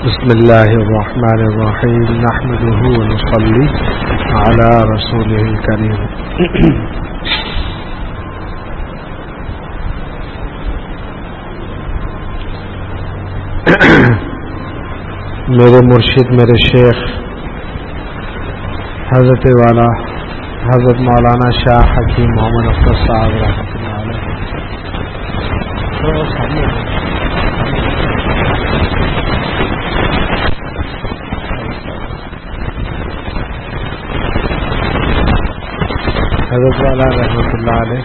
بسم اللہ الرحمن الرحیم نحمده ونصلی علی رسوله الکریم. میرے مرشد میرے شیخ حضرت والا حضرت مولانا شاہ حکیم محمد اختر صاحب رحمۃ اللہ علیہ حضرت والا رحمۃ اللہ علیہ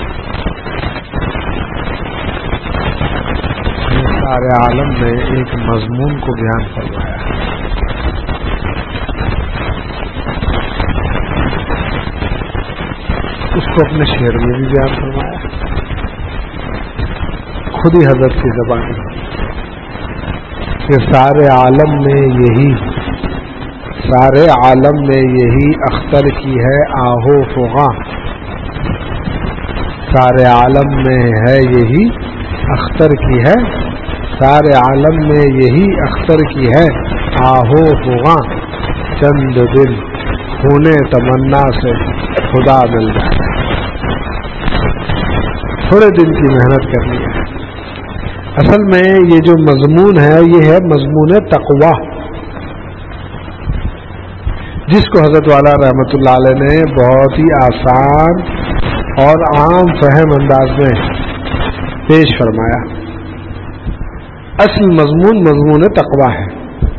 سارے عالم میں ایک مضمون کو بیان فرمایا. اس کو اپنے شعر میں بھی بیان فرمایا, خود ہی حضرت کی زبان کہ سارے عالم میں یہی اختر کی ہے آہو فغاں. سارے عالم میں ہے یہی اختر کی ہے, سارے عالم میں یہی اختر کی ہے آہو فغاں. چند دن ہونے تمنا سے خدا مل جائے. تھوڑے دن کی محنت کرنی ہے. اصل میں یہ جو مضمون ہے یہ ہے مضمون تقویٰ, جس کو حضرت والا رحمۃ اللہ علیہ نے بہت ہی آسان اور عام فہم انداز میں پیش فرمایا. اصل مضمون تقویٰ ہے.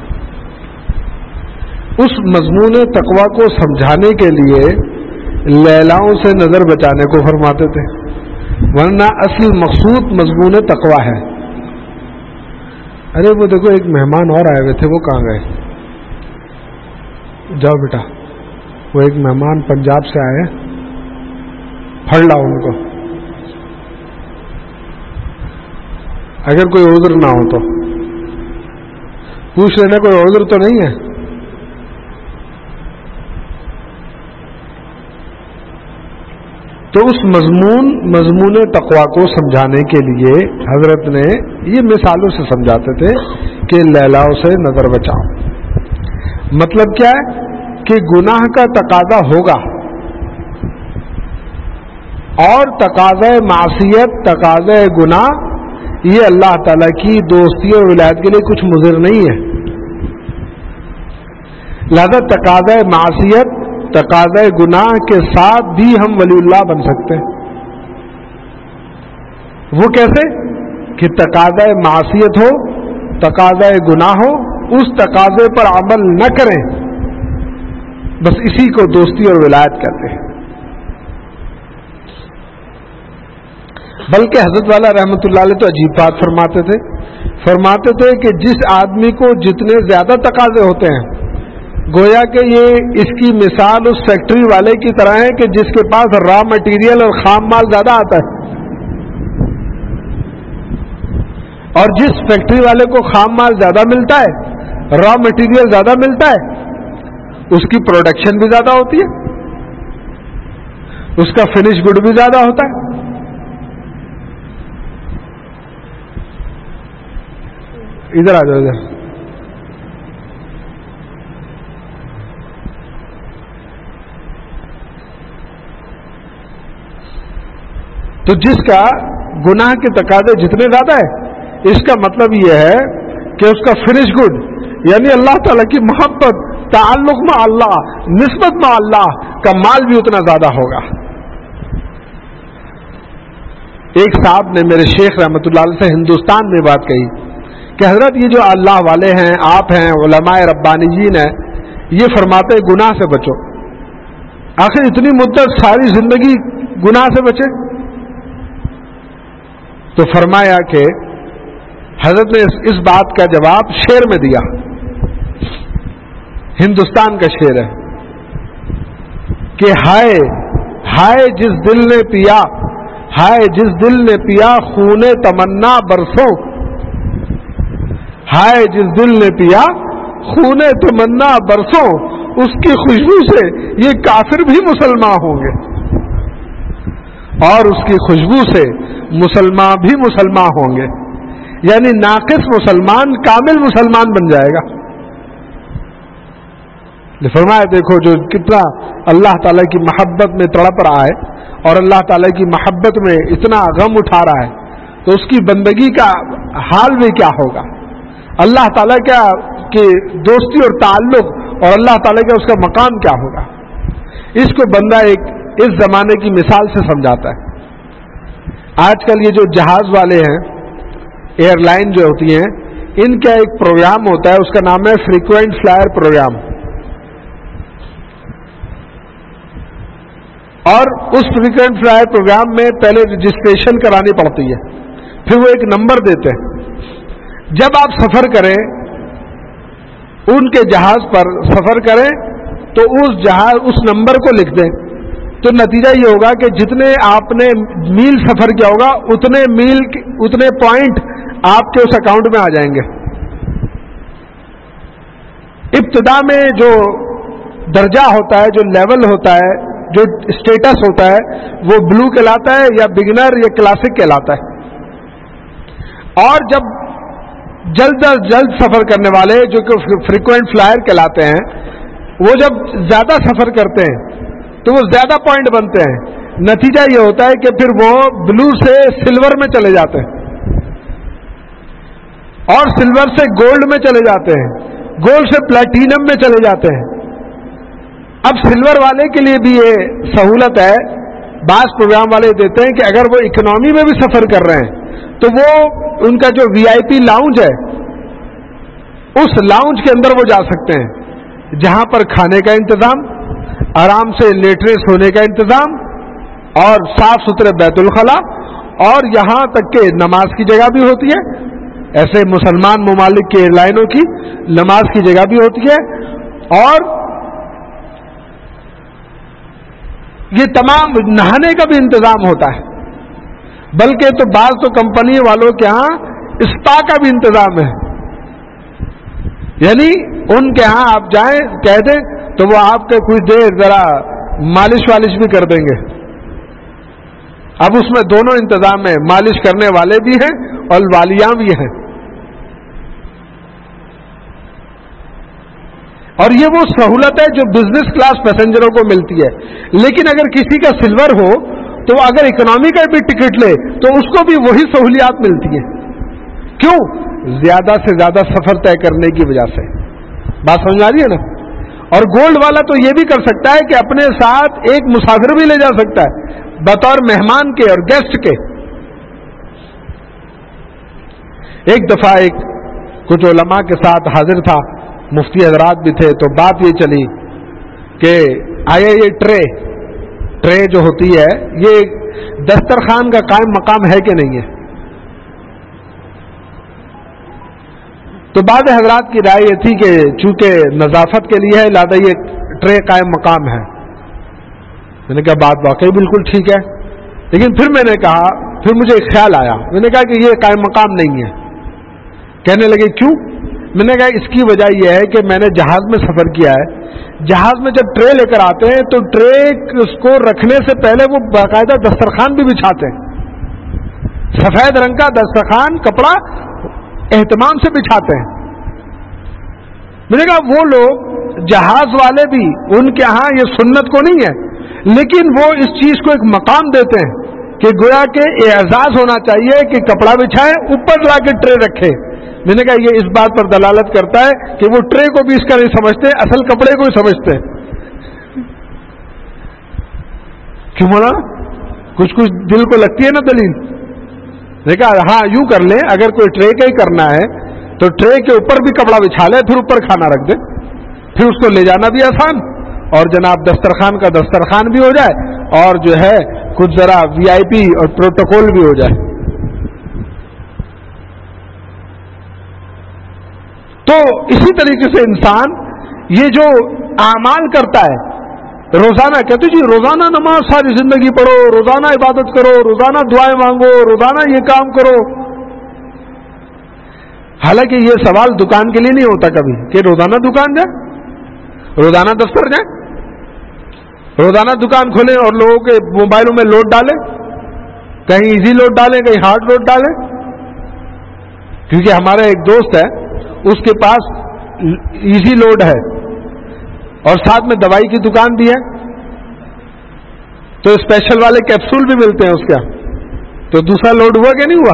اس مضمون تقویٰ کو سمجھانے کے لیے لیلاؤں سے نظر بچانے کو فرماتے تھے, ورنہ اصل مقصود مضمون تقویٰ ہے. ارے وہ دیکھو ایک مہمان اور آئے ہوئے تھے, وہ کہاں گئے؟ جاؤ بیٹا, وہ ایک مہمان پنجاب سے آئے, پھڑ لاؤ ان کو. اگر کوئی عذر نہ ہو تو پوچھ لینا کوئی عذر تو نہیں ہے. تو اس مضمون تقویٰ کو سمجھانے کے لیے حضرت نے یہ مثالوں سے سمجھاتے تھے کہ لیلاؤں سے نظر بچاؤ. مطلب کیا ہے کہ گناہ کا تقاضا ہوگا اور تقاضا معصیت تقاضا گناہ یہ اللہ تعالیٰ کی دوستی اور ولایت کے لیے کچھ مضر نہیں ہے. لہذا تقاضا معصیت تقاضا گناہ کے ساتھ بھی ہم ولی اللہ بن سکتے ہیں. وہ کیسے کہ تقاضا معصیت ہو تقاضا گناہ ہو, اس تقاضے پر عمل نہ کریں, بس اسی کو دوستی اور ولایت کہتے ہیں. بلکہ حضرت والا رحمۃ اللہ علیہ تو عجیب بات فرماتے تھے کہ جس آدمی کو جتنے زیادہ تقاضے ہوتے ہیں, گویا کہ یہ اس کی مثال اس فیکٹری والے کی طرح ہے کہ جس کے پاس را مٹیریل اور خام مال زیادہ آتا ہے, اور جس فیکٹری والے کو خام مال زیادہ ملتا ہے, را مٹیریل زیادہ ملتا ہے, اس کی پروڈکشن بھی زیادہ ہوتی ہے, اس کا فنش گڈ بھی زیادہ ہوتا ہے. ادھر آ جاؤ ادھر. تو جس کا گناہ کے تقاضے جتنے زیادہ ہے, اس کا مطلب یہ ہے کہ اس کا فنش گڈ یعنی اللہ تعالیٰ کی محبت تعلق میں اللہ نسبت میں اللہ کا مال بھی اتنا زیادہ ہوگا. ایک صاحب نے میرے شیخ رحمۃ اللہ علیہ سے ہندوستان میں بات کہی کہ حضرت یہ جو اللہ والے ہیں, آپ ہیں, علماء ربانیین ہیں, یہ فرماتے گناہ سے بچو. آخر اتنی مدت ساری زندگی گناہ سے بچے؟ تو فرمایا کہ حضرت نے اس بات کا جواب شعر میں دیا. ہندوستان کا شعر ہے کہ ہائے جس دل نے پیا, ہائے جس دل نے پیا خون تمنا برسوں, ہائے جس دل نے پیا خون تمنا برسوں, اس کی خوشبو سے یہ کافر بھی مسلمان ہوں گے اور اس کی خوشبو سے مسلمان بھی مسلمان ہوں گے. یعنی ناقص مسلمان کامل مسلمان بن جائے گا. فرمایا دیکھو جو کتنا اللہ تعالیٰ کی محبت میں تڑپ رہا ہے اور اللہ تعالیٰ کی محبت میں اتنا غم اٹھا رہا ہے تو اس کی بندگی کا حال بھی کیا ہوگا. اللہ تعالیٰ کا کی دوستی اور تعلق اور اللہ تعالیٰ کا اس کا مقام کیا ہوگا. اس کو بندہ ایک اس زمانے کی مثال سے سمجھاتا ہے. آج کل یہ جو جہاز والے ہیں ایئر لائن جو ہوتی ہیں ان کا ایک پروگرام ہوتا ہے, اس کا نام ہے فریکوینٹ فلائر پروگرام. اور اس فریکوینٹ فلائر پروگرام میں پہلے رجسٹریشن کرانی پڑتی ہے, پھر وہ ایک نمبر دیتے ہیں. جب آپ سفر کریں ان کے جہاز پر سفر کریں تو اس نمبر کو لکھ دیں تو نتیجہ یہ ہوگا کہ جتنے آپ نے میل سفر کیا ہوگا اتنے پوائنٹ آپ کے اس اکاؤنٹ میں آ جائیں گے. ابتدا میں جو درجہ ہوتا ہے, جو لیول ہوتا ہے, جو اسٹیٹس ہوتا ہے وہ بلو کہلاتا ہے یا بگنر یا کلاسک کہلاتا ہے. اور جب جلد از جلد سفر کرنے والے جو کہ فریکوینٹ فلائر کہلاتے ہیں وہ جب زیادہ سفر کرتے ہیں تو وہ زیادہ پوائنٹ بنتے ہیں. نتیجہ یہ ہوتا ہے کہ پھر وہ بلو سے سلور میں چلے جاتے ہیں اور سلور سے گولڈ میں چلے جاتے ہیں, گولڈ سے پلیٹینم میں چلے جاتے ہیں. اب سلور والے کے لیے بھی یہ سہولت ہے, بعض پروگرام والے دیتے ہیں کہ اگر وہ اکنامی میں بھی سفر کر رہے ہیں تو وہ ان کا جو وی آئی پی لاؤنج ہے اس لاؤنج کے اندر وہ جا سکتے ہیں جہاں پر کھانے کا انتظام, آرام سے لیٹنے سونے کا انتظام اور صاف ستھرے بیت الخلا اور یہاں تک کہ نماز کی جگہ بھی ہوتی ہے. ایسے مسلمان ممالک کے ایئر لائنوں کی نماز کی جگہ بھی ہوتی ہے اور یہ تمام نہانے کا بھی انتظام ہوتا ہے. بلکہ تو بعض تو کمپنی والوں کے ہاں اسپا کا بھی انتظام ہے, یعنی ان کے ہاں آپ جائیں کہہ دیں تو وہ آپ کے کچھ دیر ذرا مالش والش بھی کر دیں گے. اب اس میں دونوں انتظام ہیں, مالش کرنے والے بھی ہیں اور والیاں بھی ہیں. اور یہ وہ سہولت ہے جو بزنس کلاس پیسنجروں کو ملتی ہے. لیکن اگر کسی کا سلور ہو تو اگر اکنامی کا بھی ٹکٹ لے تو اس کو بھی وہی سہولیات ملتی ہیں. کیوں؟ زیادہ سے زیادہ سفر طے کرنے کی وجہ سے. بات سمجھ آ رہی ہے نا. اور گولڈ والا تو یہ بھی کر سکتا ہے کہ اپنے ساتھ ایک مسافر بھی لے جا سکتا ہے بطور مہمان کے اور گیسٹ کے. ایک دفعہ کچھ علماء کے ساتھ حاضر تھا, مفتی حضرات بھی تھے, تو بات یہ چلی کہ آیا یہ ٹرے جو ہوتی ہے یہ دسترخوان کا قائم مقام ہے کہ نہیں ہے. تو بعض حضرات کی رائے یہ تھی کہ چونکہ نظافت کے لیے ہے لہذا یہ ٹرے قائم مقام ہے. میں نے کہا بات واقعی بالکل ٹھیک ہے, لیکن پھر میں نے کہا, پھر مجھے ایک خیال آیا, میں نے کہا کہ یہ قائم مقام نہیں ہے. کہنے لگے کیوں؟ میں نے کہا اس کی وجہ یہ ہے کہ میں نے جہاز میں سفر کیا ہے, جہاز میں جب ٹرے لے کر آتے ہیں تو ٹرے اس کو رکھنے سے پہلے وہ باقاعدہ دسترخوان بھی بچھاتے ہیں, سفید رنگ کا دسترخوان کپڑا اہتمام سے بچھاتے ہیں. میں نے کہا وہ لوگ جہاز والے بھی ان کے ہاں یہ سنت کو نہیں ہے, لیکن وہ اس چیز کو ایک مقام دیتے ہیں کہ گویا کہ اعزاز ہونا چاہیے کہ کپڑا بچھائے اوپر لا کے ٹرے رکھے. میں نے کہا یہ اس بات پر دلالت کرتا ہے کہ وہ ٹرے کو بھی اس کا نہیں سمجھتے, اصل کپڑے کو ہی سمجھتے ہیں. کیوں بولا؟ کچھ دل کو لگتی ہے نا دلیل. میں نے کہا ہاں یوں کر لیں, اگر کوئی ٹرے کا ہی کرنا ہے تو ٹرے کے اوپر بھی کپڑا بچھا لے, پھر اوپر کھانا رکھ دے, پھر اس کو لے جانا بھی آسان اور جناب دسترخوان کا دسترخوان بھی ہو جائے اور جو ہے کچھ ذرا وی آئی پی اور پروٹوکول بھی ہو جائے. تو اسی طریقے سے انسان یہ جو اعمال کرتا ہے روزانہ, کہتے جی روزانہ نماز ساری زندگی پڑھو, روزانہ عبادت کرو, روزانہ دعائیں مانگو, روزانہ یہ کام کرو. حالانکہ یہ سوال دکان کے لیے نہیں ہوتا کبھی کہ روزانہ دکان جائیں, روزانہ دفتر جائیں, روزانہ دکان کھولیں اور لوگوں کے موبائلوں میں لوڈ ڈالیں, کہیں ایزی لوڈ ڈالیں, کہیں ہارڈ لوڈ ڈالیں. کیونکہ ہمارا ایک دوست ہے، اس کے پاس ایزی لوڈ ہے اور ساتھ میں دوائی کی دکان بھی ہے، تو اسپیشل والے کیپسول بھی ملتے ہیں اس کا، تو دوسرا لوڈ ہوا کہ نہیں ہوا؟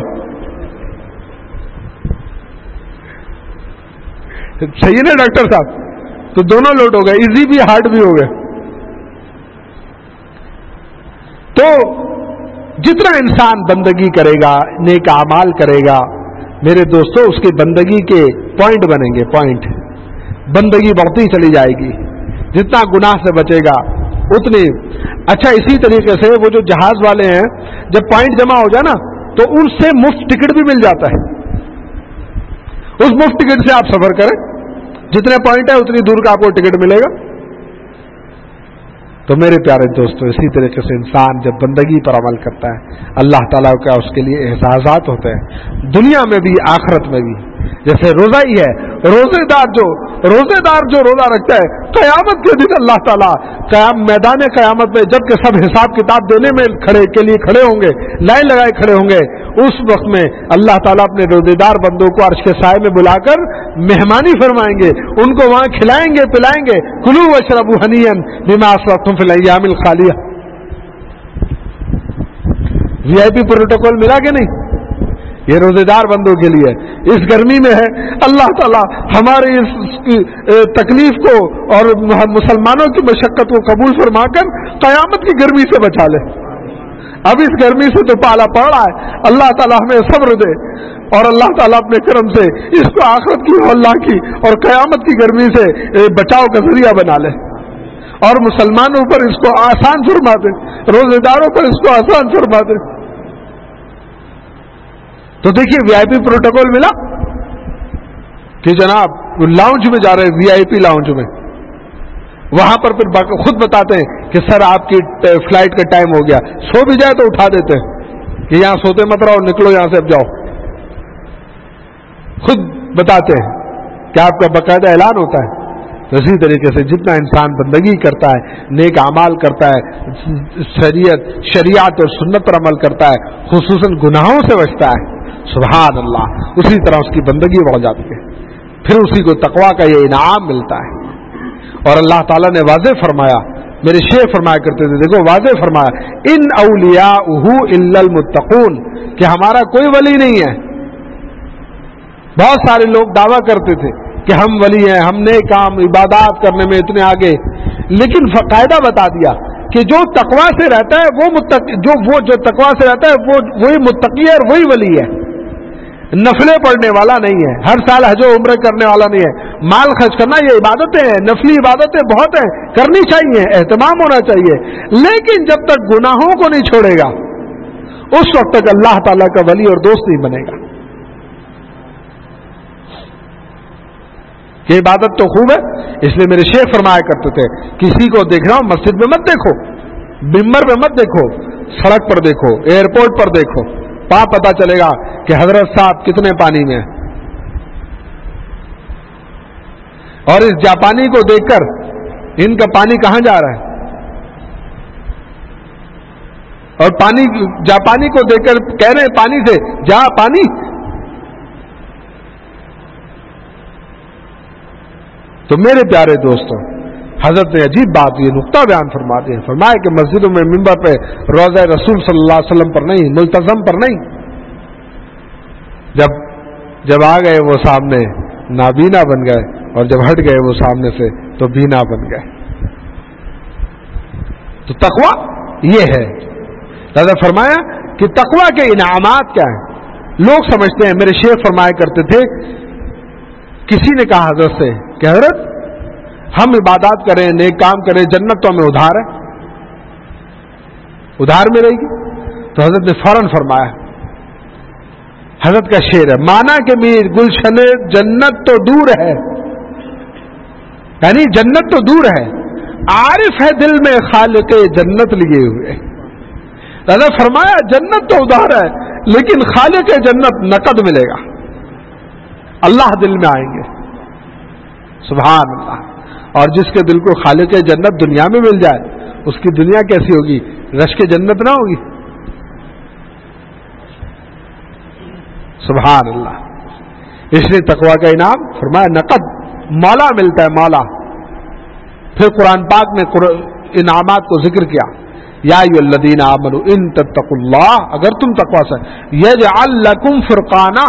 صحیح نا ڈاکٹر صاحب؟ تو دونوں لوڈ ہو گئے، ایزی بھی ہارڈ بھی ہو گئے۔ تو جتنا انسان بندگی کرے گا، نیک اعمال کرے گا، میرے دوستو اس کی بندگی کے پوائنٹ بنیں گے، پوائنٹ، بندگی بڑھتی چلی جائے گی، جتنا گناہ سے بچے گا اتنی اچھا۔ اسی طریقے سے وہ جو جہاز والے ہیں، جب پوائنٹ جمع ہو جائے نا تو ان سے مفت ٹکٹ بھی مل جاتا ہے، اس مفت ٹکٹ سے آپ سفر کریں، جتنے پوائنٹ ہے اتنی دور کا آپ کو ٹکٹ ملے گا۔ تو میرے پیارے دوستو، اسی طریقے سے انسان جب بندگی پر عمل کرتا ہے، اللہ تعالیٰ کا اس کے لیے احساسات ہوتے ہیں، دنیا میں بھی آخرت میں بھی۔ جیسے روزہ ہی ہے، روزے دار جو روزہ رکھتا ہے، قیامت کے دن اللہ تعالیٰ میدان قیامت میں جب کہ سب حساب کتاب دینے میں کھڑے ہوں گے، لائن لگائے کھڑے ہوں گے، اس وقت میں اللہ تعالیٰ اپنے روزے دار بندوں کو عرش کے سائے میں بلا کر مہمانی فرمائیں گے، ان کو وہاں کھلائیں گے پلائیں گے، کلوا واشربوا ہنیئا بما اسرفتم فی الایام الخالیہ۔ وی آئی پی پروٹوکول ملا کہ نہیں؟ یہ روزے دار بندوں کے لیے اس گرمی میں ہے۔ اللہ تعالیٰ ہماری اس تکلیف کو اور مسلمانوں کی مشقت کو قبول فرما کر قیامت کی گرمی سے بچا لے۔ اب اس گرمی سے تو پالا پڑ رہا ہے، اللہ تعالیٰ ہمیں صبر دے، اور اللہ تعالیٰ اپنے کرم سے اس کو آخرت کی اللہ کی اور قیامت کی گرمی سے بچاؤ کا ذریعہ بنا لے، اور مسلمانوں پر اس کو آسان فرما دے، روزے داروں پر اس کو آسان فرما دے۔ تو دیکھیے وی آئی پی پروٹوکول ملا کہ جناب لاؤنج میں جا رہے ہیں، وی آئی پی لاؤنج میں، وہاں پر پھر خود بتاتے ہیں کہ سر آپ کی فلائٹ کا ٹائم ہو گیا، سو بھی جائے تو اٹھا دیتے ہیں کہ یہاں سوتے مت رہو، نکلو یہاں سے، اب جاؤ۔ خود بتاتے ہیں کہ آپ کا باقاعدہ اعلان ہوتا ہے۔ تو اسی طریقے سے جتنا انسان بندگی کرتا ہے، نیک اعمال کرتا ہے، شریعت اور سنت پر عمل کرتا ہے، خصوصاً گناہوں سے بچتا ہے، سبحان اللہ، اسی طرح اس کی بندگی بڑھ جاتی ہے، پھر اسی کو تقویٰ کا یہ انعام ملتا ہے۔ اور اللہ تعالیٰ نے واضح فرمایا، میرے شیخ فرمایا کرتے تھے، دیکھو واضح فرمایا، ان اولیاءہ الا المتقون، کہ ہمارا کوئی ولی نہیں ہے۔ بہت سارے لوگ دعویٰ کرتے تھے کہ ہم ولی ہیں، ہم نے کام عبادات کرنے میں اتنے آگے، لیکن قاعدہ بتا دیا کہ جو تقویٰ سے رہتا ہے وہ جو تقویٰ سے رہتا ہے وہی متقی ہے اور وہی ولی ہے، نفلیں پڑھنے والا نہیں ہے، ہر سال حج و عمرہ کرنے والا نہیں ہے۔ مال خرچ کرنا یہ عبادتیں ہیں، نفلی عبادتیں بہت ہیں، کرنی چاہیے، اہتمام ہونا چاہیے، لیکن جب تک گناہوں کو نہیں چھوڑے گا اس وقت تک اللہ تعالیٰ کا ولی اور دوست نہیں بنے گا۔ یہ عبادت تو خوب ہے، اس لیے میرے شیخ فرمایا کرتے تھے، کسی کو دیکھ رہا ہوں مسجد میں مت دیکھو، ممبر پہ مت دیکھو، سڑک پر دیکھو، ایئرپورٹ پر دیکھو، وہاں پتا چلے گا کہ حضرت صاحب کتنے پانی میں ہیں۔ اور اس جاپانی کو دیکھ کر ان کا پانی کہاں جا رہا ہے، اور جاپانی کو دیکھ کر کہہ رہے ہیں پانی سے جا پانی۔ تو میرے پیارے دوستوں، حضرت نے عجیب بات یہ نقطہ بیان فرما دیا، فرمایا کہ مسجدوں میں منبر پہ روضہ رسول صلی اللہ علیہ وسلم پر نہیں، ملتزم پر نہیں۔ جب آ گئے وہ سامنے نابینا بن گئے، اور جب ہٹ گئے وہ سامنے سے تو بینا بن گئے۔ تو تقویٰ یہ ہے، لہذا فرمایا کہ تقویٰ کے انعامات کیا ہیں۔ لوگ سمجھتے ہیں، میرے شیخ فرمایا کرتے تھے، کسی نے کہا حضرت سے کہ حضرت ہم عبادات کریں، نیک کام کریں، جنت تو ہمیں ادھار ہے، ادھار میں رہے گی؟ تو حضرت نے فوراً فرمایا، حضرت کا شعر ہے، مانا کہ میر گلشن جنت تو دور ہے، یعنی جنت تو دور ہے، عارف ہے دل میں خالق جنت لیے ہوئے۔ حضرت فرمایا جنت تو ادھار ہے، لیکن خالق جنت نقد ملے گا، اللہ دل میں آئیں گے، سبحان اللہ۔ اور جس کے دل کو خالق جنت دنیا میں مل جائے، اس کی دنیا کیسی ہوگی؟ رشک جنت نہ ہوگی، سبحان اللہ۔ اس لیے تقوی کا انعام فرمایا نقد مولا ملتا ہے، مولا. پھر قرآن پاک نے انعامات کو ذکر کیا، یا ایھا الذین آمنوا ان تتقوا اللہ، اگر تم تقوی سے، یجعل لکم فرقانا،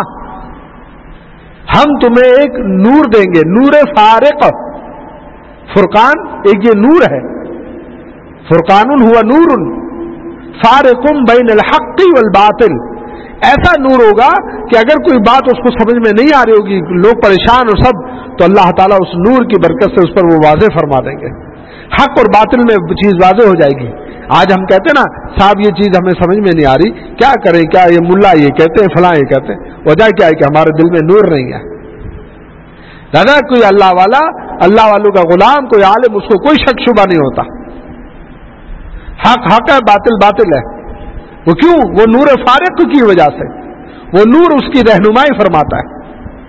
ہم تمہیں ایک نور دیں گے، نور فارق. فرقان ایک یہ نور ہے، فرقان ہوا نور فارق بین الحق والباطل. ایسا نور ہوگا کہ اگر کوئی بات اس کو سمجھ میں نہیں آ رہی ہوگی، لوگ پریشان اور سب، تو اللہ تعالیٰ اس نور کی برکت سے اس پر وہ واضح فرما دیں گے، حق اور باطل میں چیز واضح ہو جائے گی. آج ہم کہتے ہیں نا صاحب یہ چیز ہمیں سمجھ میں نہیں آ رہی، کیا کریں، کیا یہ ملا یہ کہتے ہیں، فلاں یہ کہتے ہیں، وجہ کیا ہے کہ ہمارے دل میں نور نہیں ہے. دادا کوئی اللہ والا، اللہ والوں کا غلام، کوئی عالم، اس کو کوئی شک شبہ نہیں ہوتا. حق حق ہے، باطل باطل ہے. وہ کیوں؟ وہ نور فارق کی وجہ سے، وہ نور اس کی رہنمائی فرماتا ہے.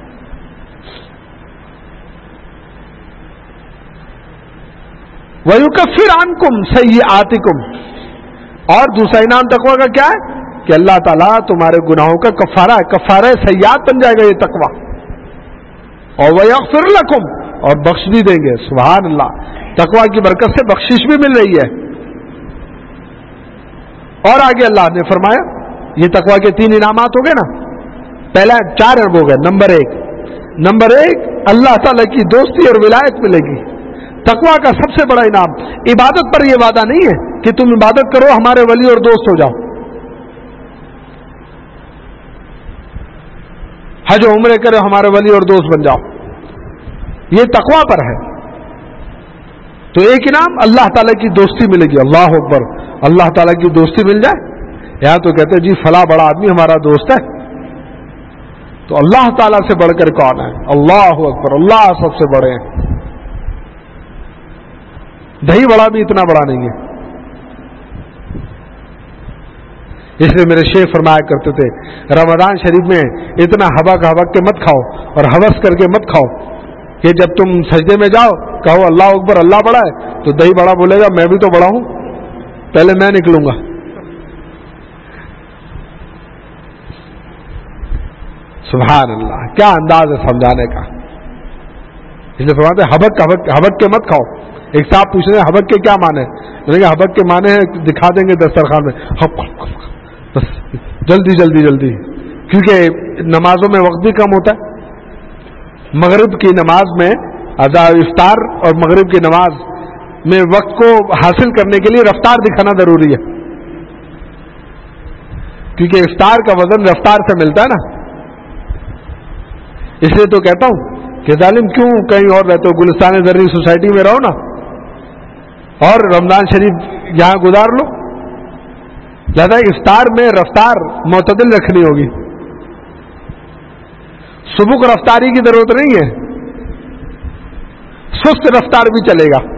وَيُكَفِّرْ عَنْكُمْ سَيِّئَاتِكُمْ، اور دوسرا انعام تقویٰ کا کیا ہے کہ اللہ تعالیٰ تمہارے گناہوں کا کفارہ ہے، کفارہ سیئات بن جائے گا یہ تقویٰ. اور وَيَغْفِرْ لَكُمْ، اور بخش بھی دیں گے. سبحان اللہ، تقویٰ کی برکت سے بخشش بھی مل رہی ہے. اور آگے اللہ نے فرمایا، یہ تقویٰ کے 3 انعامات ہو گئے نا، پہلا 4 ارب ہو گئے. نمبر ایک اللہ تعالیٰ کی دوستی اور ولایت ملے گی. تقویٰ کا سب سے بڑا انعام، عبادت پر یہ وعدہ نہیں ہے کہ تم عبادت کرو ہمارے ولی اور دوست ہو جاؤ، حج و عمرے کرو ہمارے ولی اور دوست بن جاؤ، یہ تقویٰ پر ہے. تو ایک انعام اللہ تعالیٰ کی دوستی ملے گی. اللہ اکبر، اللہ تعالیٰ کی دوستی مل جائے. یہاں تو کہتے ہیں جی فلاں بڑا آدمی ہمارا دوست ہے، تو اللہ تعالیٰ سے بڑھ کر کون ہے؟ اللہ اکبر، اللہ سب سے بڑے ہیں. دہی بڑا بھی اتنا بڑا نہیں ہے. اس لیے میرے شیخ فرمایا کرتے تھے رمضان شریف میں اتنا ہبک کے مت کھاؤ اور ہوس کر کے مت کھاؤ کہ جب تم سجدے میں جاؤ کہو اللہ اکبر، اللہ بڑا ہے، تو دہی بڑا بولے گا میں بھی تو بڑا ہوں، پہلے میں نکلوں گا. سبحان اللہ، کیا انداز ہے سمجھانے کا. اس لیے فرماتے ہیں ہبک کے مت کھاؤ. ایک صاحب پوچھ رہے ہیں حبک کے کیا معنی ہے؟ میں نے کہا حبک کے معنی ہے دکھا دیں گے دسترخوان میں، بس جلدی، کیونکہ نمازوں میں وقت بھی کم ہوتا ہے. مغرب کی نماز میں افطار اور مغرب کی نماز میں وقت کو حاصل کرنے کے لیے رفتار دکھانا ضروری ہے، کیونکہ افطار کا وزن رفتار سے ملتا ہے نا. اس لیے تو کہتا ہوں کہ ظالم کیوں کہیں اور رہتے ہو، گلستان زرعی سوسائٹی میں رہو نا، اور رمضان شریف یہاں گزار لو. زیادہ افطار میں رفتار معتدل رکھنی ہوگی، سبک رفتاری کی ضرورت نہیں ہے، سست رفتار بھی چلے گا.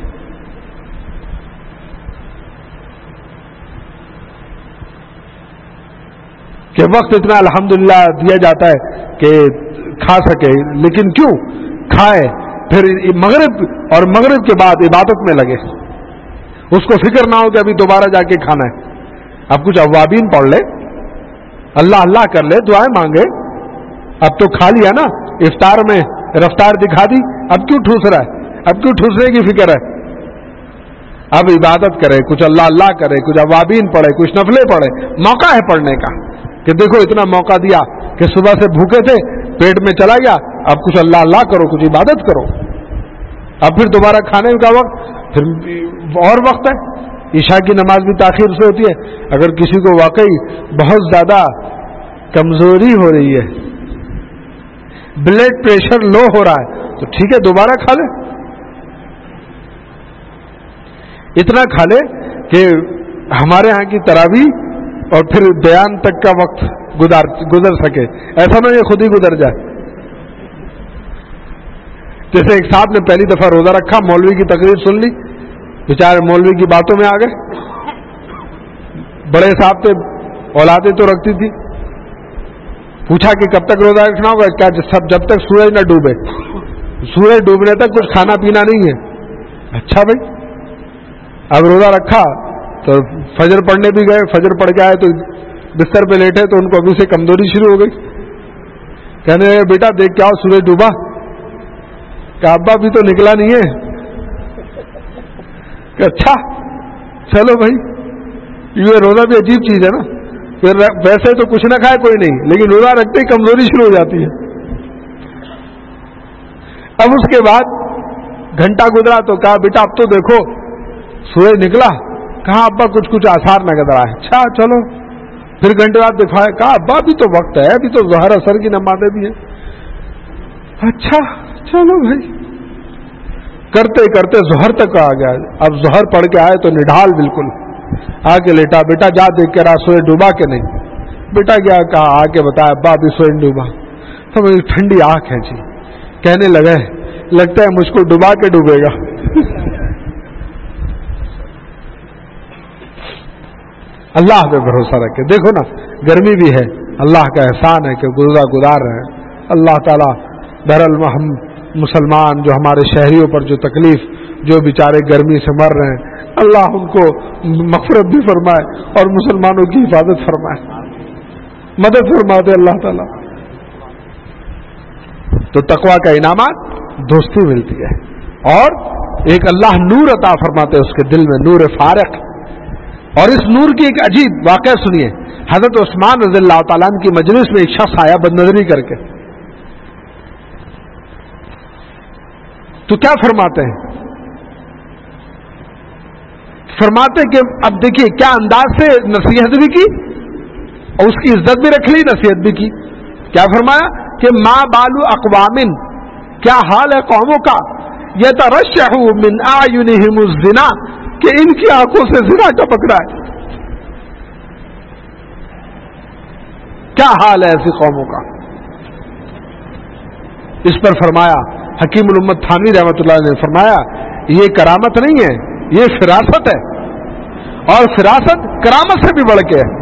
کہ وقت اتنا الحمدللہ دیا جاتا ہے کہ کھا سکے، لیکن کیوں کھائے پھر مغرب اور مغرب کے بعد عبادت میں لگے، اس کو فکر نہ ہو کہ ابھی دوبارہ جا کے کھانا ہے. اب کچھ اوابین پڑھ لے، اللہ اللہ کر لے، دعائیں مانگے. اب تو کھا لیا نا، افطار میں رفتار دکھا دی، اب کیوں ٹھوس رہا ہے؟ اب کیوں ٹھوسنے کی فکر ہے؟ اب عبادت کرے، کچھ اللہ اللہ کرے، کچھ اوابین پڑھے، کچھ نفلیں پڑھے. موقع ہے پڑھنے کا کہ دیکھو اتنا موقع دیا کہ صبح سے بھوکے تھے، پیٹ میں چلا گیا، اب کچھ اللہ اللہ کرو، کچھ عبادت کرو. اب پھر دوبارہ کھانے کا وقت، پھر اور وقت ہے. عشاء کی نماز بھی تاخیر سے ہوتی ہے. اگر کسی کو واقعی بہت زیادہ کمزوری ہو رہی ہے، بلڈ پریشر لو ہو رہا ہے، تو ٹھیک ہے دوبارہ کھا لے. اتنا کھا لے کہ ہمارے ہاں کی تراویح اور پھر بیان تک کا وقت گزر سکے، ایسا نہ یہ خود ہی گزر جائے. جیسے ایک صاحب نے پہلی دفعہ روزہ رکھا، مولوی کی تقریر سن لی، بیچارے مولوی کی باتوں میں آ گئے. بڑے صاحب تھے، اولادیں تو رکھتی تھی. پوچھا کہ کب تک روزہ رکھنا ہوگا؟ کیا جب تک سورج نہ ڈوبے. سورج ڈوبنے تک کچھ کھانا پینا نہیں ہے. اچھا بھائی. اب روزہ رکھا تو فجر پڑھنے بھی گئے، فجر پڑھ کے آئے تو بستر پہ لیٹے تو ان کو ابھی سے کمزوری شروع ہو گئی. کہنے بیٹا دیکھ کے آؤ سورج ڈوبا. کہ ابا بھی تو نکلا نہیں ہے. کہ اچھا چلو بھائی. یہ روزہ بھی عجیب چیز ہے نا. پھر ویسے تو کچھ نہ کھائے کوئی نہیں, لیکن روزہ رکھتے ہی کمزوری شروع ہو جاتی ہے. اب اس کے بعد گھنٹہ گزرا تو کہا بیٹا اب تو دیکھو سورج نکلا. کہا ابا کچھ کچھ آثار نظر آئے. اچھا چلو. پھر گھنٹے بعد دکھایا. کہا ابا ابھی تو وقت ہے, ابھی تو ظہر اثر کی نمازیں بھی ہیں. اچھا چلو بھائی. کرتے کرتے ظہر تک آ گیا. اب ظہر پڑھ کے آئے تو نڈھال بالکل آ کے لیٹا. بیٹا جا دیکھ کے رہا سورج ڈوبا کہ نہیں. بیٹا گیا, کہا آ کے بتایا ابا ابھی سورج ڈوبا. تو میری ٹھنڈی آنکھ ہے جی. کہنے لگے لگتا ہے مجھ کو ڈبا کے ڈوبے گا. اللہ پہ بھروسہ رکھے. دیکھو نا گرمی بھی ہے, اللہ کا احسان ہے کہ گزار رہے ہیں. اللہ تعالیٰ بہرحال ہم مسلمان جو ہمارے شہریوں پر جو تکلیف, جو بیچارے گرمی سے مر رہے ہیں, اللہ ان کو مغفرت بھی فرمائے اور مسلمانوں کی حفاظت فرمائے, مدد فرما دے اللہ تعالیٰ. تو تقویٰ کا انعامات دوستی ملتی ہے, اور ایک اللہ نور عطا فرماتے اس کے دل میں, نور فارق. اور اس نور کی ایک عجیب واقعہ سنیے. حضرت عثمان رضی اللہ تعالیٰ عنہ کی مجلس میں ایک شخص آیا بد نظری کر کے. تو کیا فرماتے ہیں؟ فرماتے کہ اب دیکھیے کیا انداز سے نصیحت بھی کی اور اس کی عزت بھی رکھ لی, نصیحت بھی کی. کیا فرمایا کہ ما بالو اقوامن, کیا حال ہے قوموں کا, یترشح من اعینہم الزنا, کہ ان کی آنکھوں سے زنا کا پکڑا ہے. کیا حال ہے ایسی قوموں کا. اس پر فرمایا حکیم الامت تھانوی رحمۃ اللہ نے فرمایا یہ کرامت نہیں ہے, یہ فراست ہے, اور فراست کرامت سے بھی بڑھ کے ہے.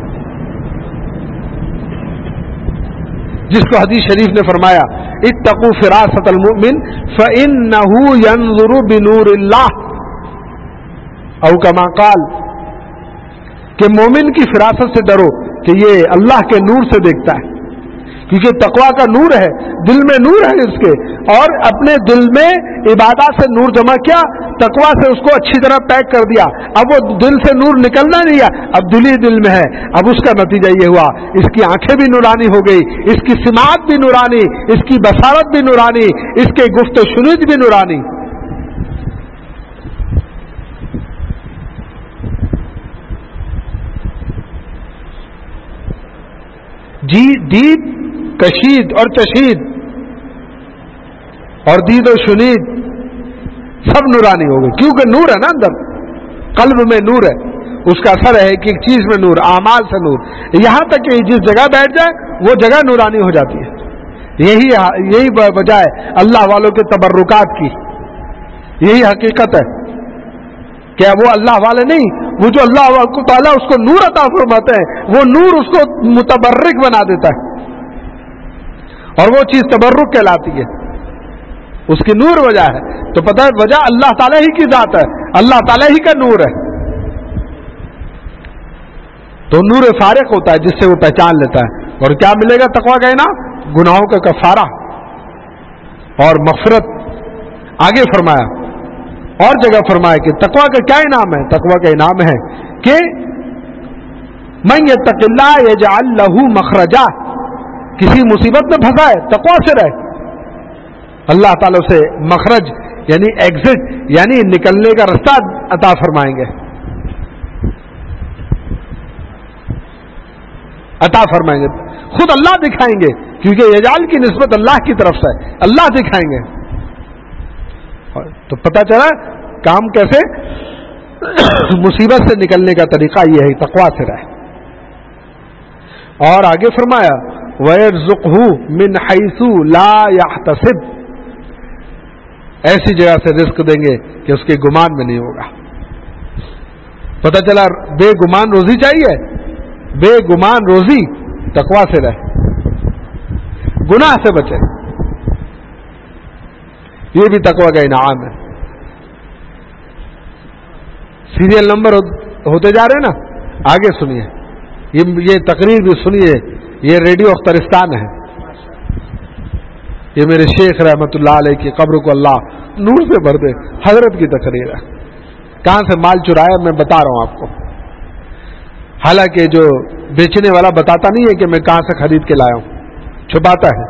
جس کو حدیث شریف نے فرمایا اتقوا فراست المؤمن فإنه ينظر بنور اللہ, او کما قال, کہ مومن کی فراست سے ڈرو کہ یہ اللہ کے نور سے دیکھتا ہے. کیونکہ تقویٰ کا نور ہے, دل میں نور ہے اس کے, اور اپنے دل میں عبادات سے نور جمع کیا, تقویٰ سے اس کو اچھی طرح پیک کر دیا. اب وہ دل سے نور نکلنا نہیں ہے, اب دل ہی دل میں ہے. اب اس کا نتیجہ یہ ہوا اس کی آنکھیں بھی نورانی ہو گئی, اس کی سماعت بھی نورانی, اس کی بصارت بھی نورانی, اس کے گفت و شنود بھی نورانی. جی دید کشید اور چشید اور دید و شنید سب نورانی ہو گئے, کیونکہ نور ہے نا اندر, قلب میں نور ہے, اس کا اثر ہے کہ ایک چیز میں نور, اعمال سے نور, یہاں تک کہ جس جگہ بیٹھ جائے وہ جگہ نورانی ہو جاتی ہے. یہی وجہ ہے اللہ والوں کے تبرکات کی, یہی حقیقت ہے. کیا وہ اللہ والے نہیں, وہ جو اللہ تعالیٰ اس کو نور عطا فرماتے ہیں, وہ نور اس کو متبرک بنا دیتا ہے, اور وہ چیز تبرک کہلاتی ہے, اس کی نور وجہ ہے. تو پتہ ہے وجہ اللہ تعالیٰ ہی کی ذات ہے, اللہ تعالیٰ ہی کا نور ہے. تو نور فارق ہوتا ہے جس سے وہ پہچان لیتا ہے. اور کیا ملے گا تقویٰ کا انعام؟ گناہوں کا کفارہ اور مغفرت. آگے فرمایا اور جگہ فرمایا کہ تقویٰ کا کیا انعام ہے. تقویٰ کا انعام ہے کہ من یتق اللہ یجعل لہ مخرجا, کسی مصیبت میں پھنسا ہے تقویٰ سے رہے, اللہ تعالیٰ سے مخرج یعنی ایگزٹ یعنی نکلنے کا راستہ عطا فرمائیں گے, عطا فرمائیں گے, خود اللہ دکھائیں گے, کیونکہ یجعل کی نسبت اللہ کی طرف سے ہے, اللہ دکھائیں گے. تو پتہ چلا کام کیسے, مصیبت سے نکلنے کا طریقہ یہ ہے تقویٰ سے رہے. اور آگے فرمایا وَيَرْزُقْهُ مِنْ حَيْثُ لَا يَحْتَسِبْ, ایسی جگہ سے رزق دیں گے کہ اس کے گمان میں نہیں ہوگا. پتہ چلا بے گمان روزی چاہیے, بے گمان روزی تقویٰ سے رہے, گناہ سے بچے, یہ بھی تقویٰ کا انعام ہے. سیریل نمبر ہوتے جا رہے ہیں نا, آگے سنیے, یہ تقریر بھی سنیے, یہ ریڈیو اخترستان ہے, یہ میرے شیخ رحمت اللہ علیہ کی قبر کو اللہ نور سے بھر دے. حضرت کی تقریر ہے. کہاں سے مال چرایا میں بتا رہا ہوں آپ کو. حالانکہ جو بیچنے والا بتاتا نہیں ہے کہ میں کہاں سے خرید کے لایا ہوں, چھپاتا ہے.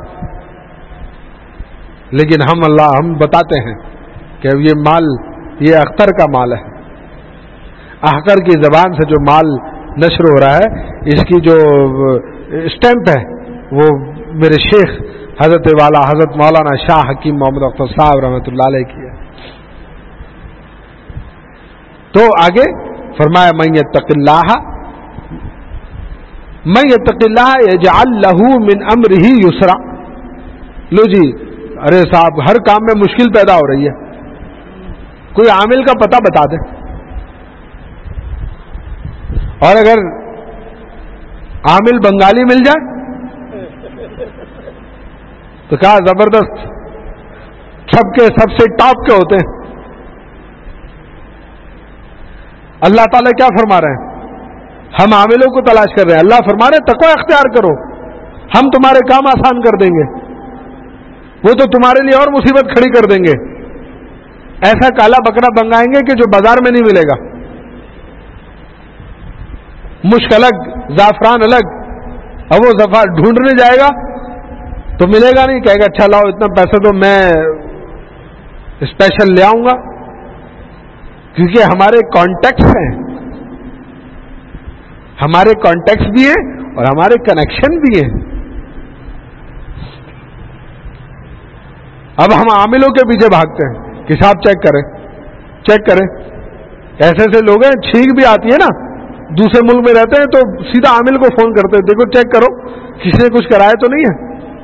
لیکن ہم بتاتے ہیں کہ یہ مال, یہ اختر کا مال ہے. اختر کی زبان سے جو مال نشر ہو رہا ہے, اس کی جو اسٹیمپ ہے وہ میرے شیخ حضرت والا حضرت مولانا شاہ حکیم محمد اختر صاحب رحمۃ اللہ علیہ کی ہے. تو آگے فرمایا من یتق اللہ یجعل لہ من امرہ یسرا. لو جی, ارے صاحب ہر کام میں مشکل پیدا ہو رہی ہے, کوئی عامل کا پتہ بتا دے. اور اگر عامل بنگالی مل جائے تو کیا زبردست, سب سے ٹاپ کے ہوتے ہیں. اللہ تعالیٰ کیا فرما رہے ہیں؟ ہم عاملوں کو تلاش کر رہے ہیں. اللہ فرما رہے ہیں تقوی اختیار کرو, ہم تمہارے کام آسان کر دیں گے. وہ تو تمہارے لیے اور مصیبت کھڑی کر دیں گے. ایسا کالا بکرا بنگائیں گے کہ جو بازار میں نہیں ملے گا. مشک الگ, زعفران الگ. اب وہ زعفران ڈھونڈنے جائے گا تو ملے گا نہیں, کہے گا اچھا لاؤ اتنا پیسہ تو میں اسپیشل لے آؤں گا. کیونکہ ہمارے کانٹیکٹس ہیں, ہمارے کانٹیکٹس بھی ہیں اور ہمارے کنیکشن بھی ہیں. اب ہم عاملوں کے پیچھے بھاگتے ہیں کہ صاحب چیک کریں. ایسے ایسے لوگ ہیں, چھینک بھی آتی ہے نا, دوسرے ملک میں رہتے ہیں تو سیدھا عامل کو فون کرتے ہیں, دیکھو چیک کرو کسی نے کچھ کرایا تو نہیں ہے.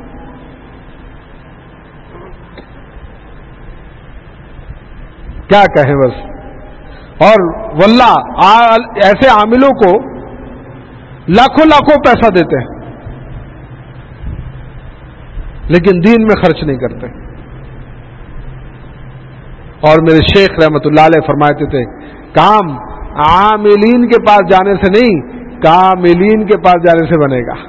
کیا کہیں بس. اور واللہ ایسے عاملوں کو لاکھوں پیسہ دیتے ہیں لیکن دین میں خرچ نہیں کرتے. اور میرے شیخ رحمت اللہ علیہ فرماتے تھے کام عاملین کے پاس جانے سے نہیں, کاملین کے پاس جانے سے بنے گا.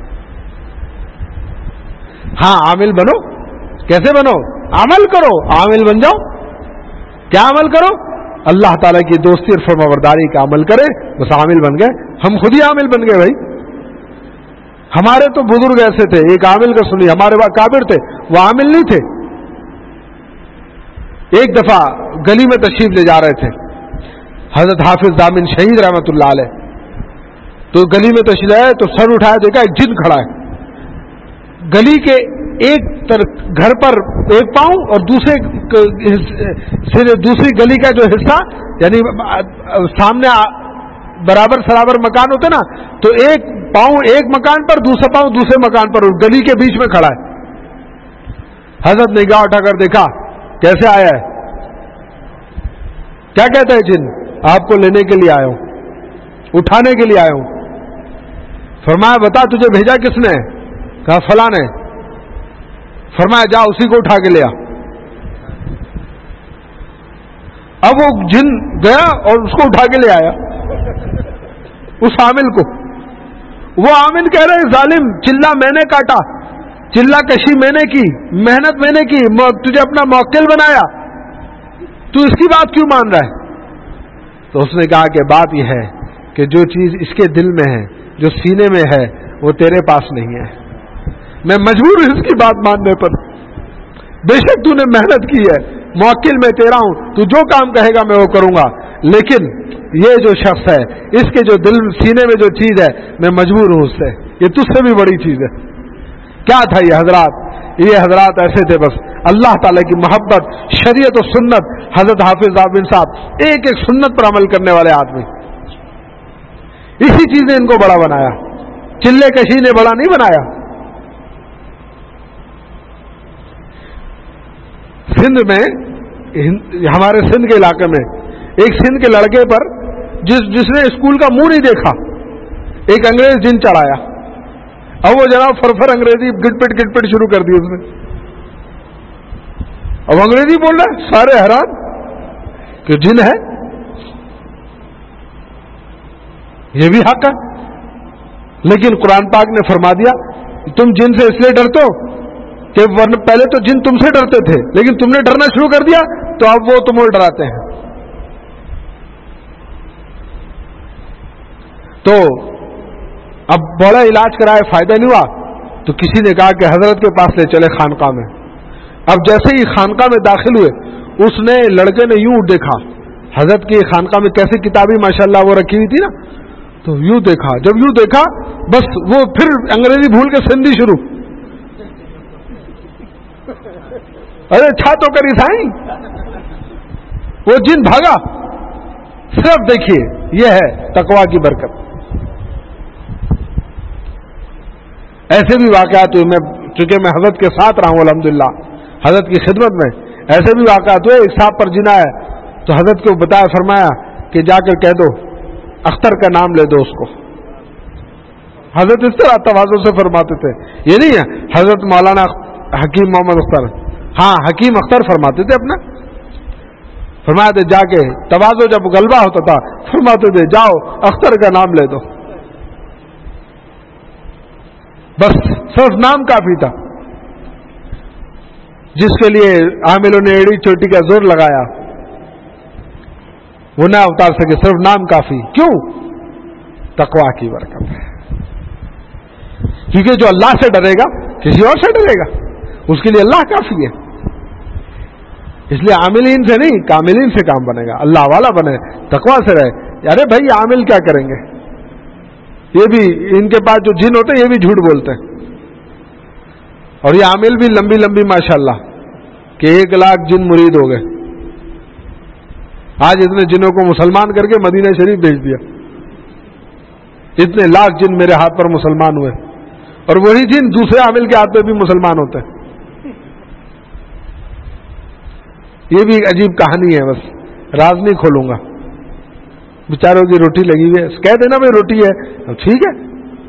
ہاں عامل بنو. کیسے بنو؟ عمل کرو, عامل بن جاؤ. کیا عمل کرو؟ اللہ تعالیٰ کی دوستی اور فرمانبرداری کا عمل کرے, بس عامل بن گئے. ہم خود ہی عامل بن گئے بھائی. ہمارے تو بزرگ ایسے تھے, ایک عامل کا سنیے, ہمارے وہاں کابر تھے, وہ عامل نہیں تھے. ایک دفعہ گلی میں تشریف لے جا رہے تھے حضرت حافظ دامن شہید رحمت اللہ علیہ. تو گلی میں تشریف لائے تو سر اٹھایا, دیکھا ایک جن کھڑا ہے. گلی کے ایک گھر پر ایک پاؤں اور دوسری گلی کا جو حصہ, یعنی سامنے برابر سرابر مکان ہوتے نا, تو ایک پاؤں ایک مکان پر, دوسرا پاؤں دوسرے مکان پر, گلی کے بیچ میں کھڑا ہے. حضرت نے نگاہ اٹھا کر دیکھا کیسے آیا ہے. کیا کہتا ہے جن؟ آپ کو لینے کے لیے آیا ہوں, اٹھانے کے لیے آیا ہوں. فرمایا بتا تجھے بھیجا کس نے؟ کہا فلاں نے. فرمایا جا اسی کو اٹھا کے لیا. اب وہ جن گیا اور اس کو اٹھا کے لے آیا, اس عامل کو. وہ عامل کہہ رہے ظالم, چلا میں نے کاٹا, چلا کشی میں نے کی, محنت میں نے کی, تجھے اپنا موکل بنایا, تو اس کی بات کیوں مان رہا ہے؟ تو اس نے کہا کہ بات یہ ہے کہ جو چیز اس کے دل میں ہے, جو سینے میں ہے, وہ تیرے پاس نہیں ہے. میں مجبور ہوں اس کی بات ماننے پر. بے شک تو نے محنت کی ہے, موکل میں تیرا ہوں, تو جو کام کہے گا میں وہ کروں گا, لیکن یہ جو شخص ہے اس کے جو دل سینے میں جو چیز ہے میں مجبور ہوں اس سے. یہ تجھ سے بھی بڑی چیز ہے. کیا تھا یہ حضرات؟ یہ حضرات ایسے تھے, بس اللہ تعالیٰ کی محبت, شریعت و سنت. حضرت حافظ دامن صاحب ایک ایک سنت پر عمل کرنے والے آدمی. اسی چیز نے ان کو بڑا بنایا, چلے کشی نے بڑا نہیں بنایا. سندھ میں, ہمارے سندھ کے علاقے میں ایک سندھ کے لڑکے پر جس نے اسکول کا منہ نہیں دیکھا, ایک انگریز جن چڑھایا. اب وہ جناب فرفر انگریزی گٹ پٹ شروع کر دی اس نے. اب انگریزی بول رہا ہے, سارے حیران کہ جن ہے, یہ بھی حق ہے. لیکن قرآن پاک نے فرما دیا تم جن سے اس لیے ڈرتے ہو کہ ورنہ پہلے تو جن تم سے ڈرتے تھے لیکن تم نے ڈرنا شروع کر دیا تو اب وہ تمہیں ڈراتے ہیں. تو اب بڑا علاج کرائے فائدہ نہیں ہوا تو کسی نے کہا کہ حضرت کے پاس لے چلے خانقاہ میں. اب جیسے ہی خانقاہ میں داخل ہوئے اس نے لڑکے نے یوں دیکھا حضرت کی خانقاہ میں کیسی کتابیں ماشاءاللہ وہ رکھی ہوئی تھی نا, تو یوں دیکھا. جب یوں دیکھا بس وہ پھر انگریزی بھول کے سندھی شروع. ارے چھا تو کری سائیں, وہ جن بھاگا. صرف دیکھیے یہ ہے تقویٰ کی برکت. ایسے بھی واقعات ہوئے, میں چونکہ میں حضرت کے ساتھ رہا ہوں الحمدللہ حضرت کی خدمت میں, ایسے بھی واقعات ہوئے. ایک صاحب پر جنا ہے تو حضرت کو بتایا, فرمایا کہ جا کر کہہ دو اختر کا نام لے دو اس کو. حضرت اس طرح تواضع سے فرماتے تھے, یہ نہیں ہے حضرت مولانا حکیم محمد اختر, ہاں حکیم اختر فرماتے تھے اپنا. فرمایا تھے جا کے تواضع جب غلبہ ہوتا تھا فرماتے تھے جاؤ اختر کا نام لے دو. بس صرف نام کافی تھا. جس کے لیے عاملوں نے ایڑی چوٹی کا زور لگایا وہ نہ اتار سکے, صرف نام کافی. کیوں؟ تقویٰ کی برکت ہے. کیونکہ جو اللہ سے ڈرے گا کسی اور سے ڈرے گا, اس کے لیے اللہ کافی ہے. اس لیے عاملین سے نہیں کاملین سے کام بنے گا, اللہ والا بنے, تقویٰ سے رہے. ارے بھائی عامل کیا کریں گے, یہ بھی ان کے پاس جو جن ہوتے ہیں یہ بھی جھوٹ بولتے ہیں. اور یہ عامل بھی لمبی لمبی ماشاءاللہ کہ 1,00,000 جن مرید ہو گئے. آج اتنے جنوں کو مسلمان کر کے مدینہ شریف بھیج دیا. اتنے لاکھ جن میرے ہاتھ پر مسلمان ہوئے, اور وہی جن دوسرے عامل کے ہاتھ پہ بھی مسلمان ہوتے ہیں. یہ بھی ایک عجیب کہانی ہے, بس راز نہیں کھولوں گا. بیچاروں کی روٹی لگی ہوئی ہے, کہہ دینا بھائی روٹی ہے, ٹھیک ہے.